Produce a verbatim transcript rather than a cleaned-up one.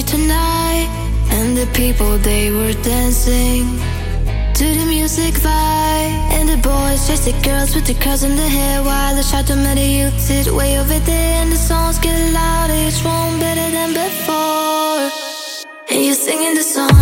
tonight. And the people, they were dancing to the music vibe. And the boys chased the girls with the curls in their hair, while the shadow many youths sit way over there. And the songs get louder, each one better than before. And you're singing the song.